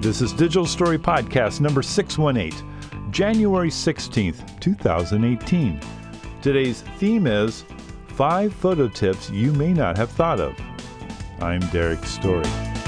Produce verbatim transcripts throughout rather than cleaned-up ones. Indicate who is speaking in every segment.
Speaker 1: This is Digital Story Podcast number six one eight, January sixteenth, twenty eighteen. Today's theme is Five Photo Tips You May Not Have Thought of. I'm Derek Story.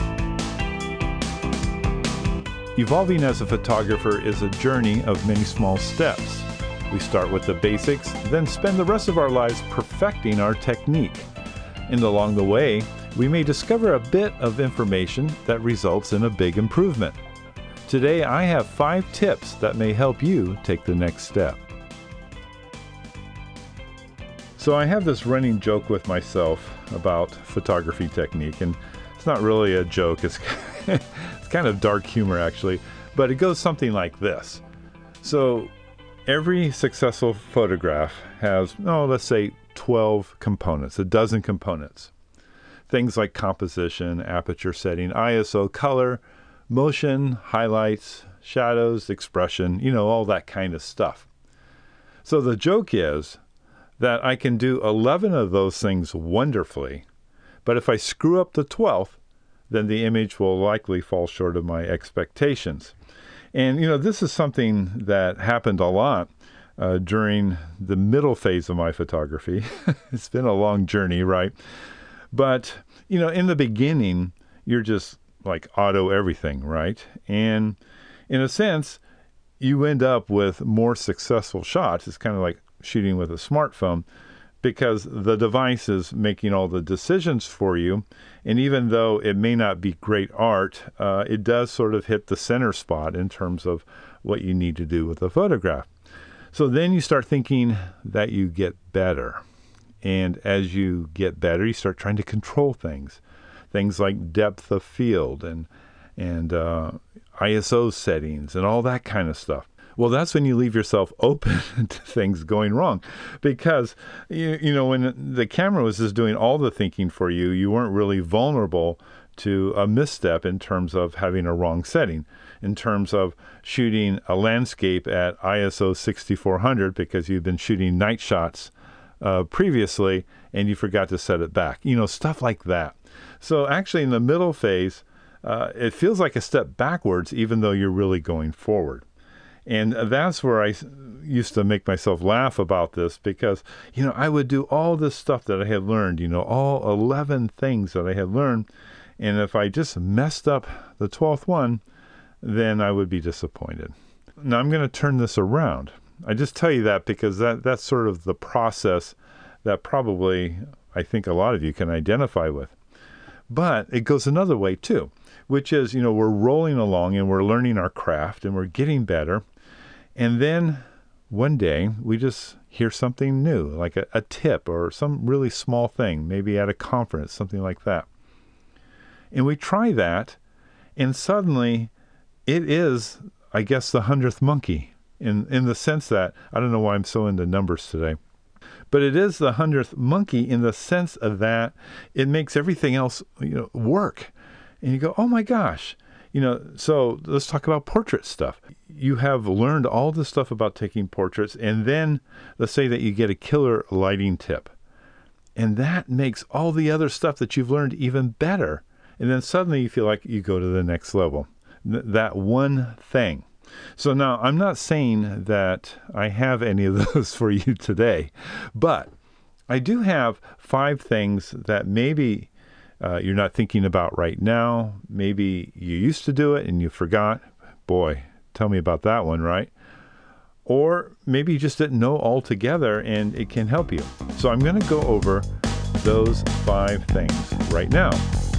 Speaker 1: Evolving as a photographer is a journey of many small steps. We start with the basics, then spend the rest of our lives perfecting our technique. And along the way, we may discover a bit of information that results in a big improvement. Today, I have five tips that may help you take the next step. So I have this running joke with myself about photography technique, and it's not really a joke. It's, it's kind of dark humor, actually, but it goes something like this. So every successful photograph has, oh, let's say twelve components, a dozen components. Things like composition, aperture setting, I S O, color, motion, highlights, shadows, expression, you know, all that kind of stuff. So the joke is that I can do eleven of those things wonderfully, but if I screw up the twelfth, then the image will likely fall short of my expectations. And, you know, this is something that happened a lot uh, during the middle phase of my photography. It's been a long journey, right? But, you know, in the beginning, you're just like auto everything, right? And in a sense, you end up with more successful shots. It's kind of like shooting with a smartphone because the device is making all the decisions for you. And even though it may not be great art, uh, it does sort of hit the center spot in terms of what you need to do with the photograph. So then you start thinking that you get better. And as you get better, you start trying to control things. Things like depth of field and and uh, I S O settings and all that kind of stuff. Well, that's when you leave yourself open to things going wrong. Because, you, you know, when the camera was just doing all the thinking for you, you weren't really vulnerable to a misstep in terms of having a wrong setting, in terms of shooting a landscape at I S O sixty-four hundred because you've been shooting night shots Uh, previously, and you forgot to set it back. You know, stuff like that. So actually in the middle phase, uh, it feels like a step backwards, even though you're really going forward. And that's where I used to make myself laugh about this because, you know, I would do all this stuff that I had learned, you know, all eleven things that I had learned. And if I just messed up the twelfth one, then I would be disappointed. Now I'm going to turn this around. I just tell you that because that, that's sort of the process that probably I think a lot of you can identify with. But it goes another way too, which is, you know, we're rolling along and we're learning our craft and we're getting better. And then one day we just hear something new, like a, a tip or some really small thing, maybe at a conference, something like that. And we try that and suddenly it is, I guess, the hundredth monkey. In in the sense that, I don't know why I'm so into numbers today, but it is the hundredth monkey in the sense of that it makes everything else, you know, work. And you go, oh my gosh, you know, so let's talk about portrait stuff. You have learned all this stuff about taking portraits, and then let's say that you get a killer lighting tip. And that makes all the other stuff that you've learned even better. And then suddenly you feel like you go to the next level. Th- that one thing. So now, I'm not saying that I have any of those for you today, but I do have five things that maybe uh, you're not thinking about right now. Maybe you used to do it and you forgot. Boy, tell me about that one, right? Or maybe you just didn't know altogether and it can help you. So I'm going to go over those five things right now.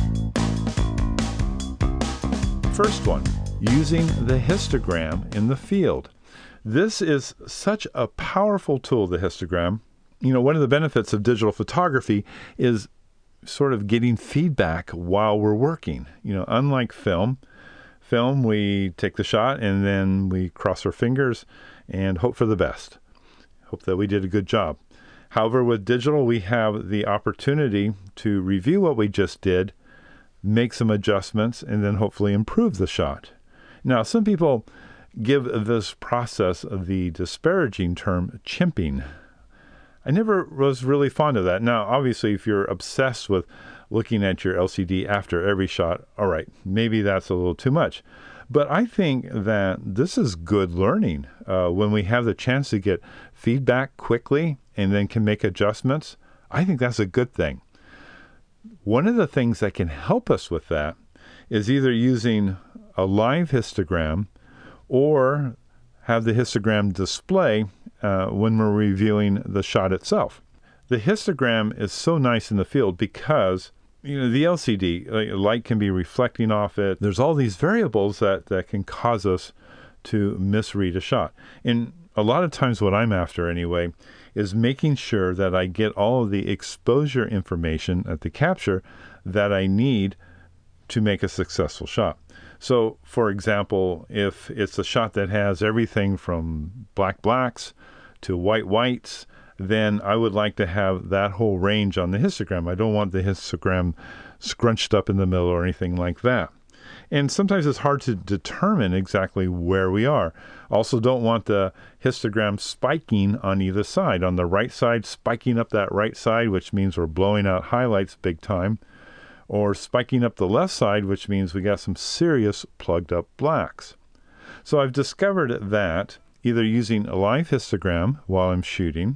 Speaker 1: First one. Using the histogram in the field. This is such a powerful tool, the histogram. You know, one of the benefits of digital photography is sort of getting feedback while we're working. You know, unlike film, film, we take the shot and then we cross our fingers and hope for the best. Hope that we did a good job. However, with digital, we have the opportunity to review what we just did, make some adjustments, and then hopefully improve the shot. Now, some people give this process the disparaging term chimping. I never was really fond of that. Now, obviously, if you're obsessed with looking at your L C D after every shot, all right, maybe that's a little too much. But I think that this is good learning. Uh, when we have the chance to get feedback quickly and then can make adjustments, I think that's a good thing. One of the things that can help us with that is either using a live histogram or have the histogram display uh, when we're reviewing the shot itself. The histogram is so nice in the field because, you know, the L C D, like, light can be reflecting off it. There's all these variables that, that can cause us to misread a shot. And a lot of times what I'm after anyway is making sure that I get all of the exposure information at the capture that I need to make a successful shot. So, for example, if it's a shot that has everything from black blacks to white whites, then I would like to have that whole range on the histogram. I don't want the histogram scrunched up in the middle or anything like that. And sometimes it's hard to determine exactly where we are. Also don't want the histogram spiking on either side. On the right side, spiking up that right side, which means we're blowing out highlights big time. Or spiking up the left side, which means we got some serious plugged up blacks. So I've discovered that either using a live histogram while I'm shooting,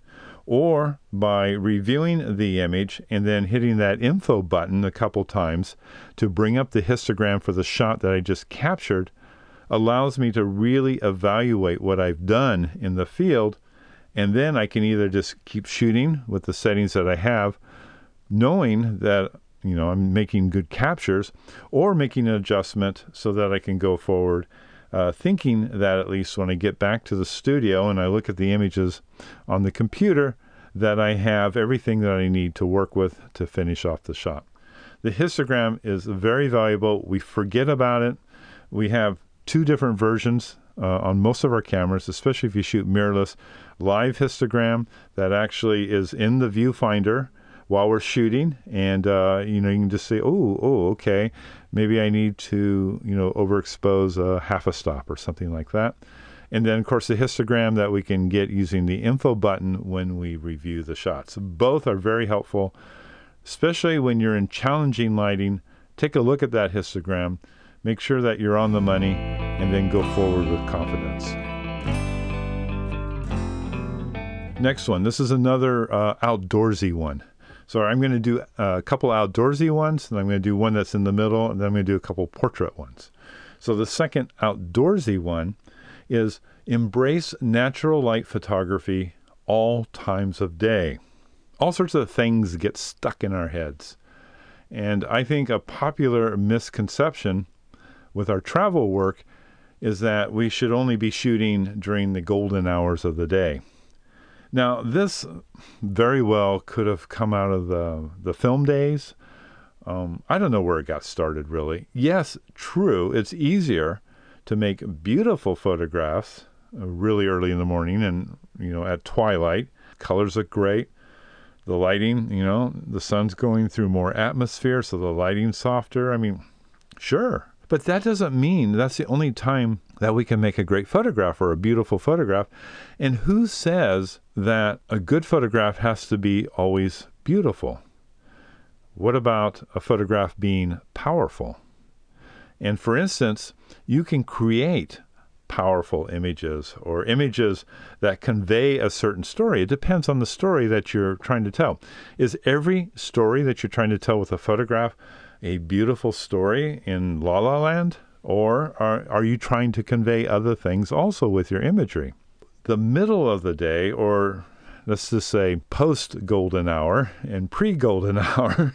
Speaker 1: or by reviewing the image and then hitting that info button a couple times to bring up the histogram for the shot that I just captured, allows me to really evaluate what I've done in the field, and then I can either just keep shooting with the settings that I have, knowing that, you know, I'm making good captures, or making an adjustment so that I can go forward, uh, thinking that at least when I get back to the studio and I look at the images on the computer, that I have everything that I need to work with to finish off the shot. The histogram is very valuable. We forget about it. We have two different versions uh, on most of our cameras, especially if you shoot mirrorless. Live histogram that actually is in the viewfinder while we're shooting, and uh, you know, you can just say, oh, oh, okay, maybe I need to, you know, overexpose a half a stop or something like that. And then, of course, the histogram that we can get using the info button when we review the shots. Both are very helpful, especially when you're in challenging lighting. Take a look at that histogram, make sure that you're on the money, and then go forward with confidence. Next one. This is another uh, outdoorsy one. So I'm going to do a couple outdoorsy ones, and I'm going to do one that's in the middle, and then I'm going to do a couple portrait ones. So the second outdoorsy one is embrace natural light photography all times of day. All sorts of things get stuck in our heads. And I think a popular misconception with our travel work is that we should only be shooting during the golden hours of the day. Now, this very well could have come out of the, the film days. Um, I don't know where it got started, really. Yes, true, it's easier to make beautiful photographs uh, really early in the morning and, you know, at twilight. Colors look great. The lighting, you know, the sun's going through more atmosphere, so the lighting's softer. I mean, sure. But that doesn't mean that's the only time that we can make a great photograph or a beautiful photograph. And who says that a good photograph has to be always beautiful? What about a photograph being powerful? And for instance, you can create powerful images or images that convey a certain story. It depends on the story that you're trying to tell. Is every story that you're trying to tell with a photograph a beautiful story in La La Land? Or are, are you trying to convey other things also with your imagery? The middle of the day, or let's just say post-golden hour and pre-golden hour,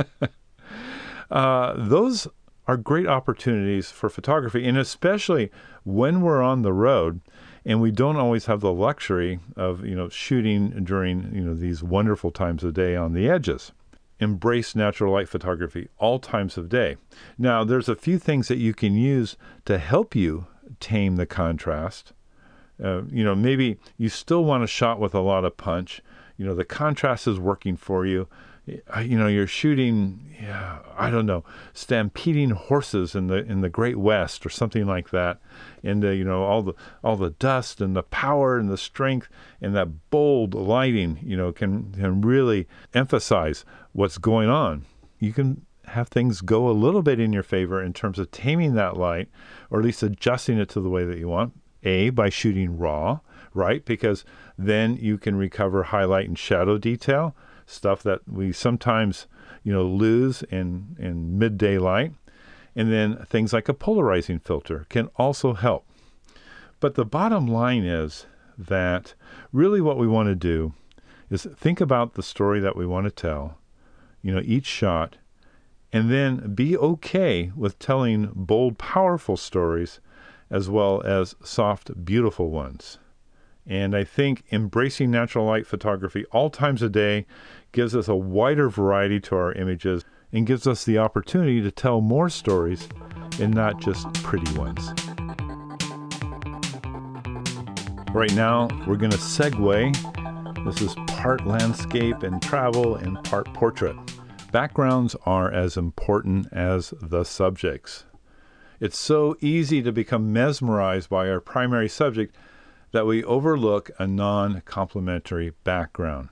Speaker 1: uh, those are great opportunities for photography, and especially when we're on the road and we don't always have the luxury of, you know, shooting during, you know, these wonderful times of day on the edges. Embrace natural light photography all times of day. Now, there's a few things that you can use to help you tame the contrast. Uh, you know, maybe you still want a shot with a lot of punch. You know, the contrast is working for you. You know, you're shooting, yeah, I don't know, stampeding horses in the in the Great West or something like that, and uh, you know, all the all the dust and the power and the strength and that bold lighting, you know, can can really emphasize what's going on. You can have things go a little bit in your favor in terms of taming that light, or at least adjusting it to the way that you want. A, by shooting raw, right? Because then you can recover highlight and shadow detail, stuff that we sometimes, you know, lose in, in midday light. And then things like a polarizing filter can also help. But the bottom line is that really what we want to do is think about the story that we want to tell, you know, each shot, and then be okay with telling bold, powerful stories as well as soft, beautiful ones. And I think embracing natural light photography all times a day gives us a wider variety to our images and gives us the opportunity to tell more stories and not just pretty ones. Right now, we're going to segue. This is part landscape and travel and part portrait. Backgrounds are as important as the subjects. It's so easy to become mesmerized by our primary subject that we overlook a non-complementary background.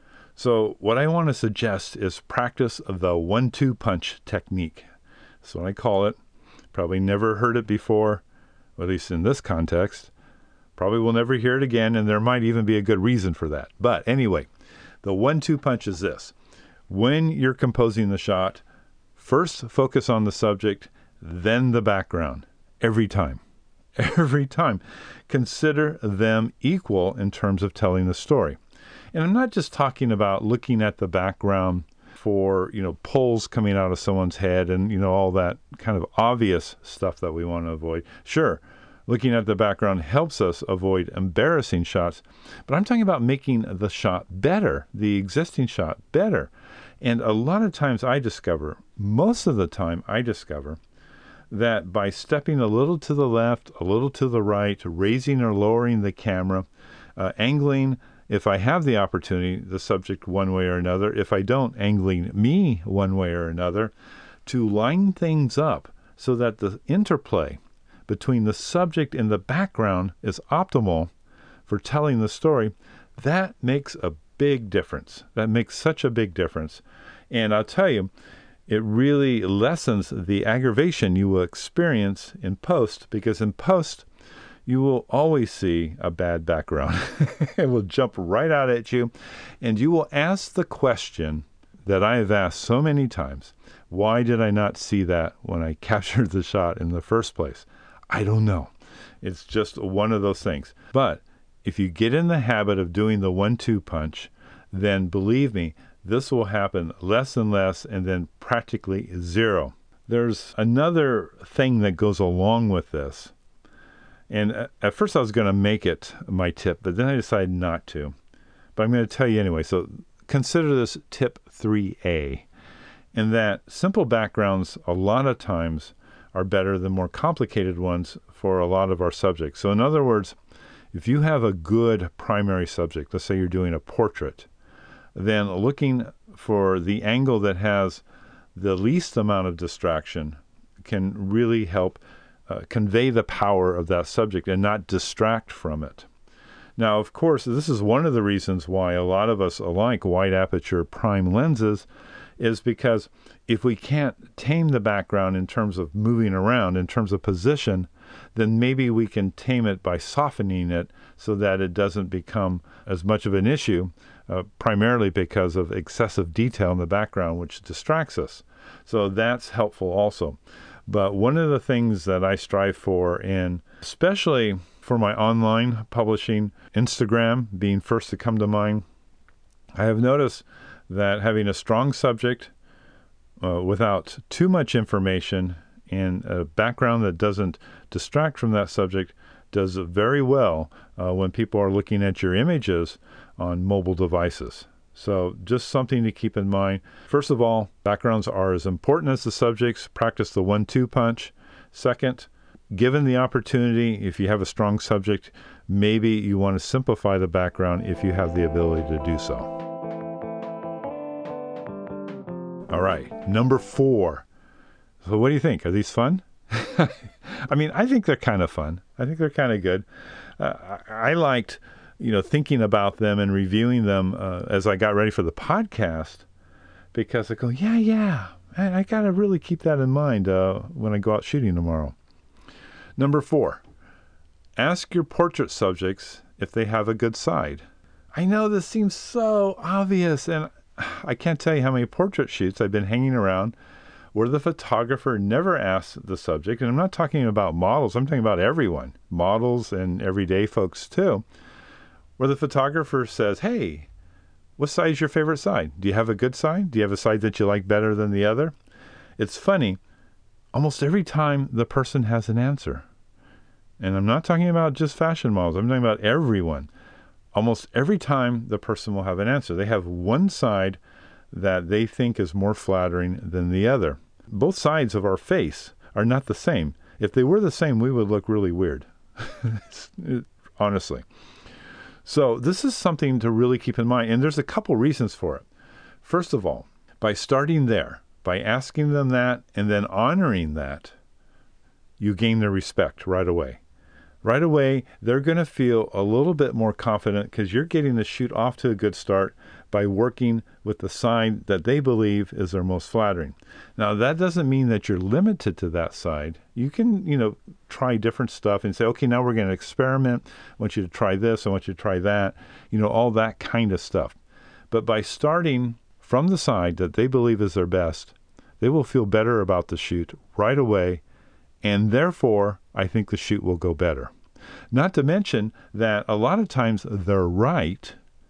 Speaker 1: So what I want to suggest is practice the one two punch technique. That's what I call it. Probably never heard it before, at least in this context. Probably will never hear it again, and there might even be a good reason for that. But anyway, the one two punch is this. When you're composing the shot, first focus on the subject, then the background. Every time. Every time. Consider them equal in terms of telling the story. And I'm not just talking about looking at the background for, you know, pulls coming out of someone's head and, you know, all that kind of obvious stuff that we want to avoid. Sure, looking at the background helps us avoid embarrassing shots, but I'm talking about making the shot better, the existing shot better. And a lot of times I discover, most of the time I discover, that by stepping a little to the left, a little to the right, raising or lowering the camera, uh, angling, if I have the opportunity, the subject one way or another, if I don't, angling me one way or another, to line things up so that the interplay between the subject and the background is optimal for telling the story, that makes a big difference. That makes such a big difference. And I'll tell you, it really lessens the aggravation you will experience in post, because in post, you will always see a bad background. It will jump right out at you, and you will ask the question that I have asked so many times, why did I not see that when I captured the shot in the first place? I don't know. It's just one of those things. But if you get in the habit of doing the one two punch, then believe me, this will happen less and less, and then practically zero. There's another thing that goes along with this. And at first I was going to make it my tip, but then I decided not to. But I'm going to tell you anyway. So consider this tip three A, in that simple backgrounds a lot of times are better than more complicated ones for a lot of our subjects. So in other words, if you have a good primary subject, let's say you're doing a portrait, then looking for the angle that has the least amount of distraction can really help uh, convey the power of that subject and not distract from it. Now, of course, this is one of the reasons why a lot of us like wide aperture prime lenses, is because if we can't tame the background in terms of moving around, in terms of position, then maybe we can tame it by softening it so that it doesn't become as much of an issue, uh, primarily because of excessive detail in the background, which distracts us. So that's helpful also. But one of the things that I strive for, and especially for my online publishing, Instagram being first to come to mind, I have noticed that having a strong subject uh, without too much information and a background that doesn't distract from that subject does very well uh, when people are looking at your images on mobile devices. So just something to keep in mind. First of all, backgrounds are as important as the subjects. Practice the one two punch. Second, given the opportunity, if you have a strong subject, maybe you want to simplify the background if you have the ability to do so. All right, number four. So what do you think? Are these fun? I mean, I think they're kind of fun. I think they're kind of good. Uh, I, I liked, you know, thinking about them and reviewing them uh, as I got ready for the podcast, because I go, yeah, yeah, I, I got to really keep that in mind uh, when I go out shooting tomorrow. Number four, ask your portrait subjects if they have a good side. I know this seems so obvious, and I can't tell you how many portrait shoots I've been hanging around where the photographer never asks the subject, and I'm not talking about models, I'm talking about everyone, models and everyday folks too, where the photographer says, hey, what side is your favorite side? Do you have a good side? Do you have a side that you like better than the other? It's funny, almost every time the person has an answer. And I'm not talking about just fashion models, I'm talking about everyone. Almost every time the person will have an answer. They have one side that they think is more flattering than the other. Both sides of our face are not the same. If they were the same, we would look really weird, honestly. So this is something to really keep in mind, and there's a couple reasons for it. First of all, by starting there, by asking them that and then honoring that, you gain their respect right away. Right away, they're going to feel a little bit more confident because you're getting the shoot off to a good start by working with the side that they believe is their most flattering. Now, that doesn't mean that you're limited to that side. You can, you know, try different stuff and say, okay, now we're going to experiment. I want you to try this. I want you to try that. You know, all that kind of stuff. But by starting from the side that they believe is their best, they will feel better about the shoot right away. And therefore, I think the shoot will go better. Not to mention that a lot of times they're right,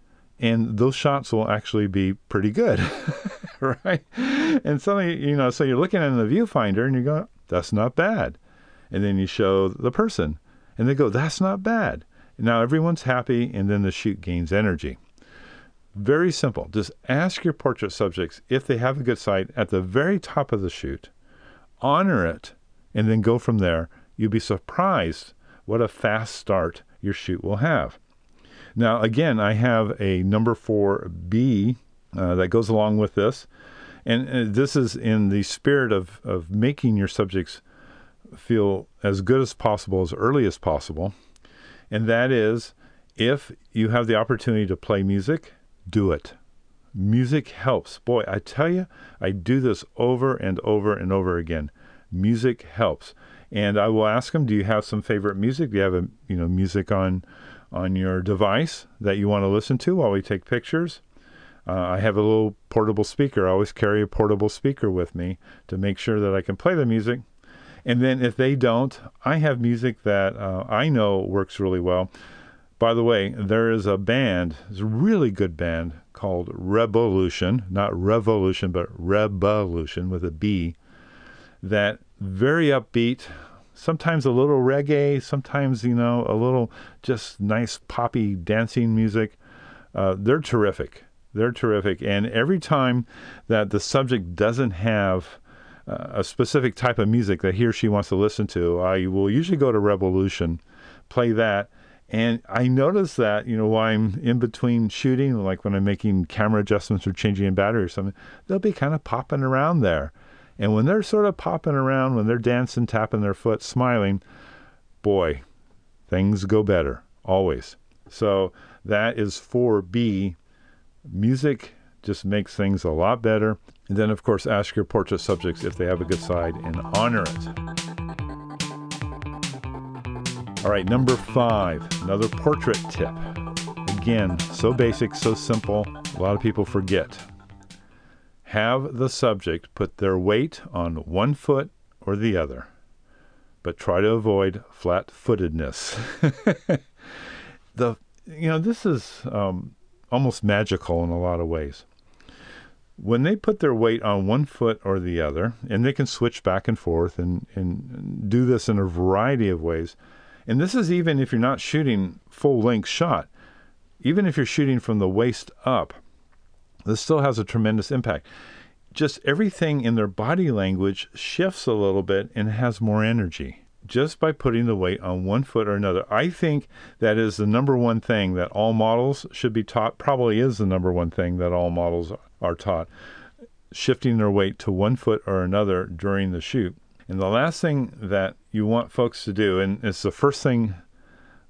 Speaker 1: and those shots will actually be pretty good, right? And suddenly, you know, so you're looking at the viewfinder and you go, that's not bad. And then you show the person, and they go, that's not bad. And now everyone's happy, and then the shoot gains energy. Very simple. Just ask your portrait subjects if they have a good side at the very top of the shoot, honor it, and then go from there. You'll be surprised what a fast start your shoot will have. Now, again, I have a number four B uh, that goes along with this. And uh, this is in the spirit of, of making your subjects feel as good as possible, as early as possible. And that is, if you have the opportunity to play music, do it. Music helps. Boy, I tell you, I do this over and over and over again. Music helps. And I will ask them, do you have some favorite music? Do you have a, you know, music on on your device that you want to listen to while we take pictures? Uh, I have a little portable speaker. I always carry a portable speaker with me to make sure that I can play the music. And then if they don't, I have music that uh, I know works really well. By the way, there is a band, it's a really good band called Rebolution, not Revolution, but Rebolution with a B, that very upbeat, sometimes a little reggae, sometimes, you know, a little just nice poppy dancing music. Uh, they're terrific. They're terrific. And every time that the subject doesn't have uh, a specific type of music that he or she wants to listen to, I will usually go to Revolution, play that. And I notice that, you know, while I'm in between shooting, like when I'm making camera adjustments or changing a battery or something, they'll be kind of popping around there. And when they're sort of popping around, when they're dancing, tapping their foot, smiling, boy, things go better, always. So that is four B. Music just makes things a lot better. And then, of course, ask your portrait subjects if they have a good side and honor it. All right, number five, another portrait tip. Again, so basic, so simple, a lot of people forget. Have the subject put their weight on one foot or the other, but try to avoid flat-footedness. the, you know, this is um, almost magical in a lot of ways. When they put their weight on one foot or the other, and they can switch back and forth and, and do this in a variety of ways, and this is even if you're not shooting full-length shot, even if you're shooting from the waist up, this still has a tremendous impact. Just everything in their body language shifts a little bit and has more energy just by putting the weight on one foot or another. I think that is the number one thing that all models should be taught, probably is the number one thing that all models are taught, shifting their weight to one foot or another during the shoot. And the last thing that you want folks to do, and it's the first thing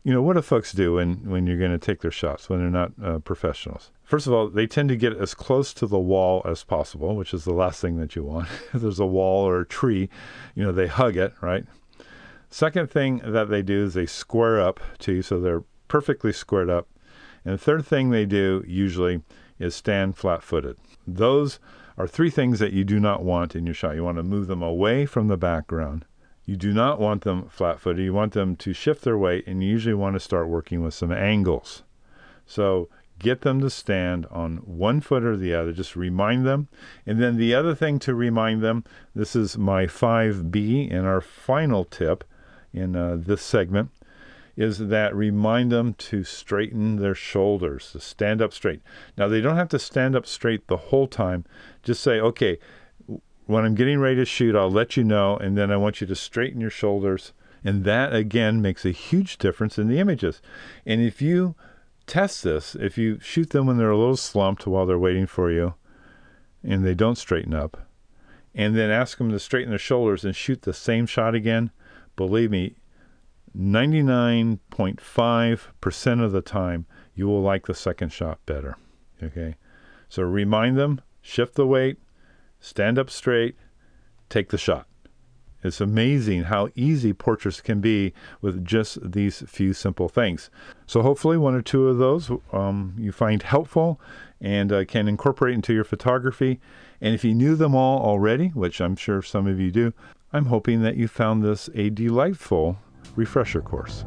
Speaker 1: you know, what do folks do when, when you're going to take their shots, when they're not uh, professionals? First of all, they tend to get as close to the wall as possible, which is the last thing that you want. If there's a wall or a tree, you know, they hug it, right? Second thing that they do is they square up to you, so they're perfectly squared up. And the third thing they do usually is stand flat-footed. Those are three things that you do not want in your shot. You want to move them away from the background. You do not want them flat-footed. You want them to shift their weight, and you usually want to start working with some angles. So get them to stand on one foot or the other. Just remind them. And then the other thing to remind them, this is my five B and our final tip in uh, this segment, is that remind them to straighten their shoulders, to stand up straight. Now, they don't have to stand up straight the whole time. Just say, okay, when I'm getting ready to shoot, I'll let you know, and then I want you to straighten your shoulders. And that, again, makes a huge difference in the images. And if you test this, if you shoot them when they're a little slumped while they're waiting for you, and they don't straighten up, and then ask them to straighten their shoulders and shoot the same shot again, believe me, ninety-nine point five percent of the time, you will like the second shot better, okay? So remind them, shift the weight, stand up straight, take the shot. It's amazing how easy portraits can be with just these few simple things. So hopefully one or two of those um, you find helpful and uh, can incorporate into your photography. And if you knew them all already, which I'm sure some of you do, I'm hoping that you found this a delightful refresher course.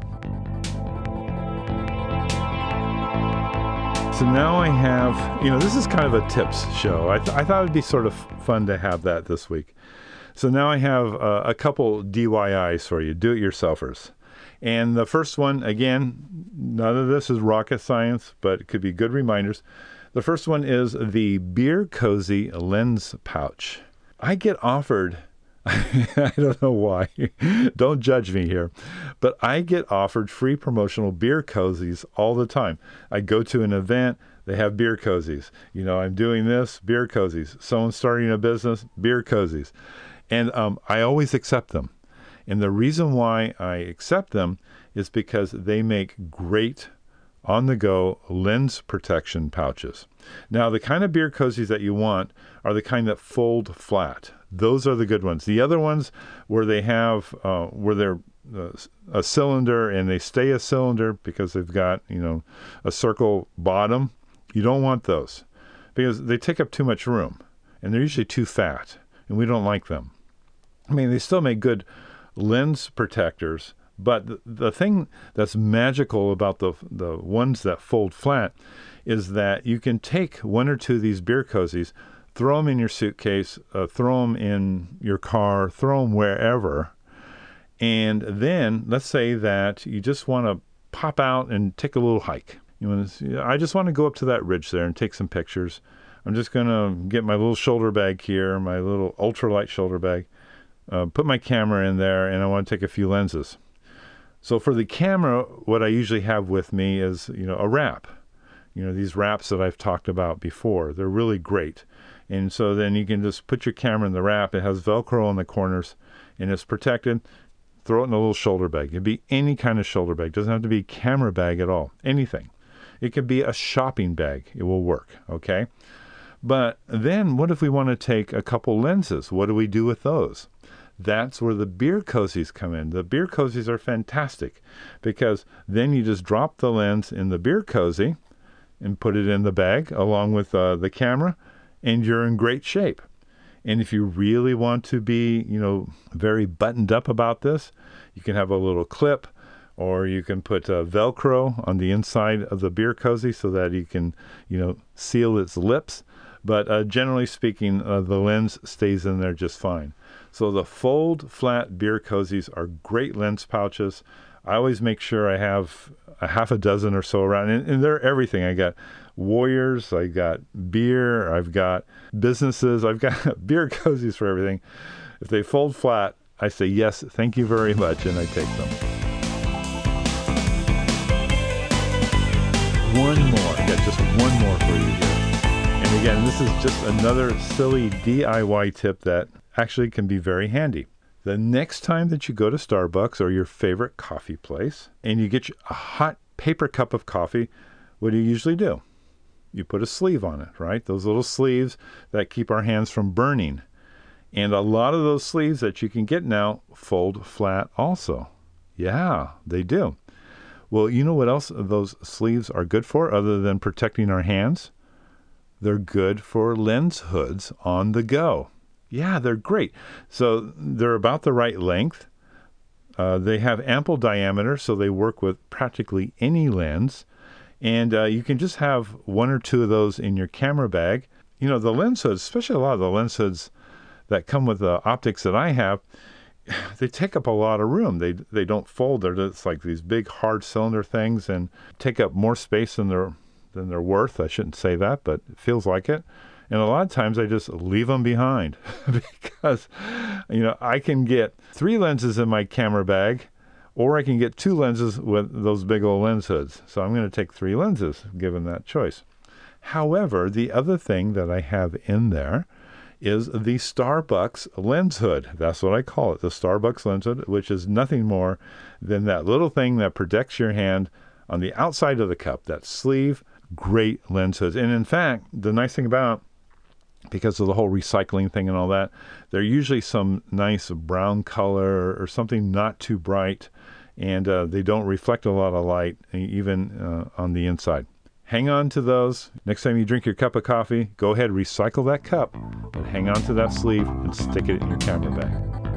Speaker 1: So now I have, you know, this is kind of a tips show. I, th- I thought it'd be sort of fun to have that this week. So now I have uh, a couple D I Ys for you, do-it-yourselfers. And the first one, again, none of this is rocket science, but it could be good reminders. The first one is the Beer Cozy lens pouch. I get offered, I don't know why, don't judge me here, but I get offered free promotional beer cozies all the time. I go to an event, they have beer cozies. You know, I'm doing this, beer cozies. Someone's starting a business, beer cozies. And um, I always accept them. And the reason why I accept them is because they make great on-the-go lens protection pouches. Now, the kind of beer cozies that you want are the kind that fold flat. Those are the good ones. The other ones where they have, uh, where they're uh, a cylinder and they stay a cylinder because they've got, you know, a circle bottom, you don't want those because they take up too much room and they're usually too fat and we don't like them. I mean, they still make good lens protectors, but the, the thing that's magical about the the ones that fold flat is that you can take one or two of these beer cozies, throw them in your suitcase, uh, throw them in your car, throw them wherever, and then let's say that you just want to pop out and take a little hike. You want to, I just want to go up to that ridge there and take some pictures. I'm just going to get my little shoulder bag here, my little ultralight shoulder bag. Uh, put my camera in there, and I want to take a few lenses. So for the camera, what I usually have with me is, you know, a wrap. You know, these wraps that I've talked about before, they're really great. And so then you can just put your camera in the wrap. It has Velcro on the corners, and it's protected. Throw it in a little shoulder bag. It could be any kind of shoulder bag. It doesn't have to be a camera bag at all. Anything. It could be a shopping bag. It will work, okay? But then what if we want to take a couple lenses? What do we do with those? That's where the beer cozies come in. The beer cozies are fantastic because then you just drop the lens in the beer cozy and put it in the bag along with uh, the camera, and you're in great shape. And if you really want to be, you know, very buttoned up about this, you can have a little clip, or you can put uh, Velcro on the inside of the beer cozy so that you can, you know, seal its lips. But uh, generally speaking, uh, the lens stays in there just fine. So the fold flat beer cozies are great lens pouches. I always make sure I have a half a dozen or so around, and, and they're everything. I got Warriors, I got beer, I've got businesses, I've got beer cozies for everything. If they fold flat, I say, yes, thank you very much, and I take them. One more. I got just one more for you here. And again, this is just another silly D I Y tip that actually can be very handy. The next time that you go to Starbucks or your favorite coffee place and you get a hot paper cup of coffee, what do you usually do? You put a sleeve on it, right? Those little sleeves that keep our hands from burning. And a lot of those sleeves that you can get now fold flat also. Yeah, they do. Well, you know what else those sleeves are good for other than protecting our hands? They're good for lens hoods on the go. Yeah, they're great. So they're about the right length. Uh, they have ample diameter, so they work with practically any lens. And uh, you can just have one or two of those in your camera bag. You know, the lens hoods, especially a lot of the lens hoods that come with the optics that I have, they take up a lot of room. They they don't fold. They're just like these big hard cylinder things and take up more space than they're than they're worth. I shouldn't say that, but it feels like it. And a lot of times I just leave them behind because, you know, I can get three lenses in my camera bag, or I can get two lenses with those big old lens hoods. So I'm going to take three lenses given that choice. However, the other thing that I have in there is the Starbucks lens hood. That's what I call it, the Starbucks lens hood, which is nothing more than that little thing that protects your hand on the outside of the cup, that sleeve. Great lens hoods. And in fact, the nice thing about, because of the whole recycling thing and all that, they're usually some nice brown color or something not too bright, and uh, they don't reflect a lot of light, even uh, on the inside. Hang on to those. Next time you drink your cup of coffee, go ahead, recycle that cup, but hang on to that sleeve and stick it in your camera bag.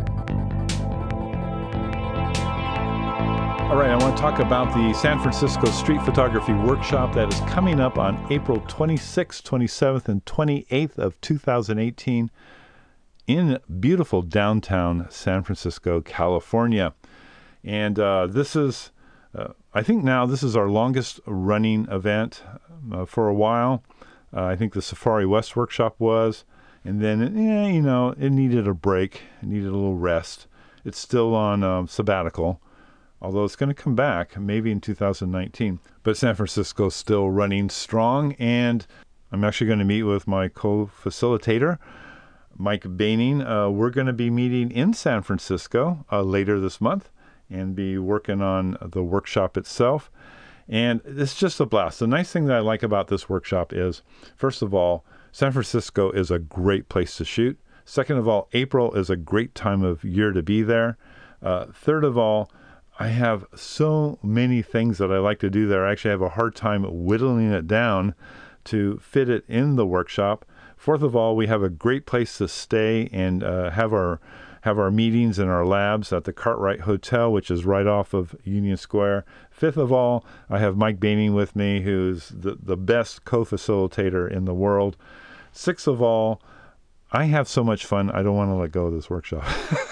Speaker 1: All right, I want to talk about the San Francisco Street Photography Workshop that is coming up on April twenty-sixth, twenty-seventh, and twenty-eighth of two thousand eighteen in beautiful downtown San Francisco, California. And uh, this is, uh, I think now this is our longest running event uh, for a while. Uh, I think the Safari West Workshop was, and then, yeah, you know, it needed a break. It needed a little rest. It's still on um, sabbatical, although it's going to come back maybe in two thousand nineteen. But San Francisco's still running strong, and I'm actually going to meet with my co-facilitator, Mike Baining. Uh, we're going to be meeting in San Francisco uh, later this month and be working on the workshop itself. And it's just a blast. The nice thing that I like about this workshop is, first of all, San Francisco is a great place to shoot. Second of all, April is a great time of year to be there. Uh, third of all, I have so many things that I like to do there. I actually have a hard time whittling it down to fit it in the workshop. Fourth of all, we have a great place to stay and uh, have our have our meetings and our labs at the Cartwright Hotel, which is right off of Union Square. Fifth of all, I have Mike Baining with me, who's the, the best co-facilitator in the world. Sixth of all, I have so much fun, I don't want to let go of this workshop.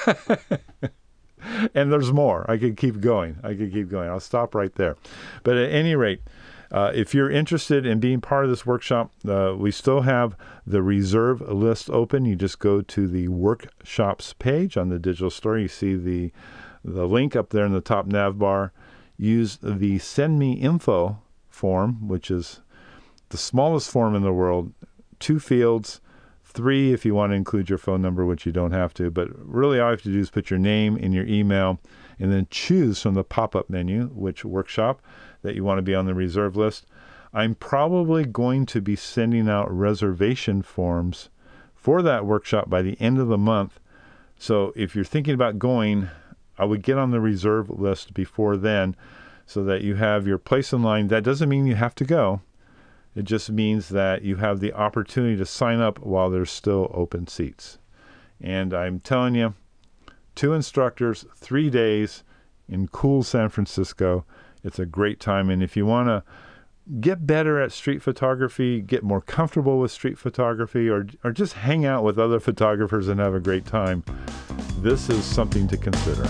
Speaker 1: And there's more. I could keep going. I could keep going. I'll stop right there. But at any rate, uh, if you're interested in being part of this workshop, uh, we still have the reserve list open. You just go to the workshops page on the digital store. You see the the link up there in the top nav bar. Use the send me info form, which is the smallest form in the world. Two fields. Three if you want to include your phone number, which you don't have to. But really all you have to do is put your name and your email and then choose from the pop-up menu which workshop that you want to be on the reserve list. I'm probably going to be sending out reservation forms for that workshop by the end of the month. So if you're thinking about going, I would get on the reserve list before then so that you have your place in line. That doesn't mean you have to go. It just means that you have the opportunity to sign up while there's still open seats. And I'm telling you, two instructors, three days in cool San Francisco. It's a great time. And if you want to get better at street photography, get more comfortable with street photography, or, or just hang out with other photographers and have a great time, this is something to consider.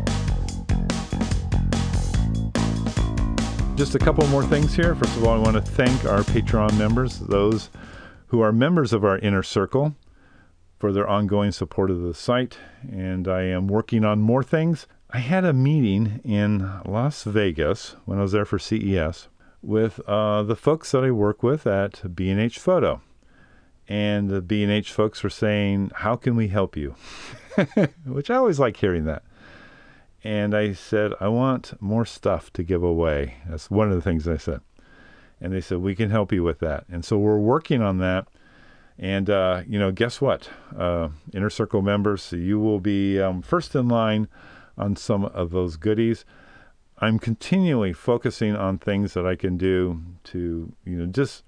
Speaker 1: Just a couple more things here. First of all, I want to thank our Patreon members, those who are members of our inner circle, for their ongoing support of the site. And I am working on more things. I had a meeting in Las Vegas when I was there for C E S with uh, the folks that I work with at B and H Photo. and the B and H folks were saying, how can we help you? Which I always like hearing that. And I said, I want more stuff to give away. That's one of the things I said. And they said, we can help you with that. And so we're working on that. And, uh, you know, guess what? Uh, Inner Circle members, you will be um, first in line on some of those goodies. I'm continually focusing on things that I can do to, you know, just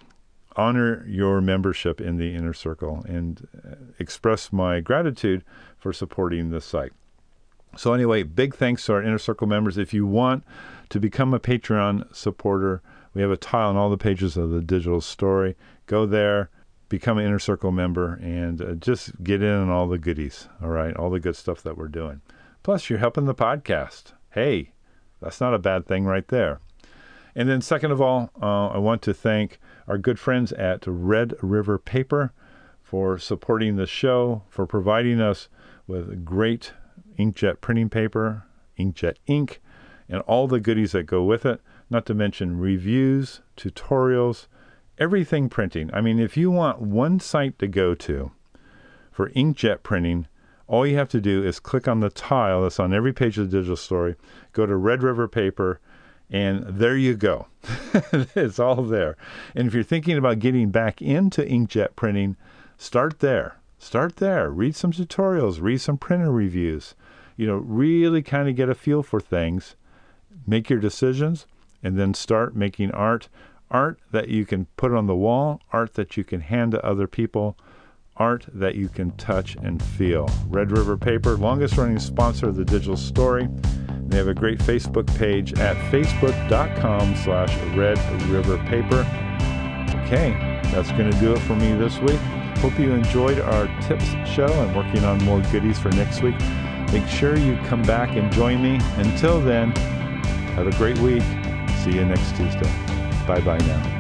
Speaker 1: honor your membership in the Inner Circle and express my gratitude for supporting this site. So anyway, big thanks to our Inner Circle members. If you want to become a Patreon supporter, we have a tile on all the pages of the digital story. Go there, become an Inner Circle member, and uh, just get in on all the goodies, all right? All the good stuff that we're doing. Plus, you're helping the podcast. Hey, that's not a bad thing right there. And then second of all, uh, I want to thank our good friends at Red River Paper for supporting the show, for providing us with great inkjet printing paper, inkjet ink, and all the goodies that go with it, not to mention reviews, tutorials, everything printing. I mean, if you want one site to go to for inkjet printing, all you have to do is click on the tile that's on every page of the digital story, go to Red River Paper, and there you go. It's all there. And if you're thinking about getting back into inkjet printing, start there. Start there. Read some tutorials. Read some printer reviews. You know, really kind of get a feel for things. Make your decisions, and then start making art. Art that you can put on the wall. Art that you can hand to other people. Art that you can touch and feel. Red River Paper, longest running sponsor of the digital story. They have a great Facebook page at facebook.com slash Red River Paper. Okay, that's going to do it for me this week. Hope you enjoyed our tips show. I'm working on more goodies for next week. Make sure you come back and join me. Until then, have a great week. See you next Tuesday. Bye-bye now.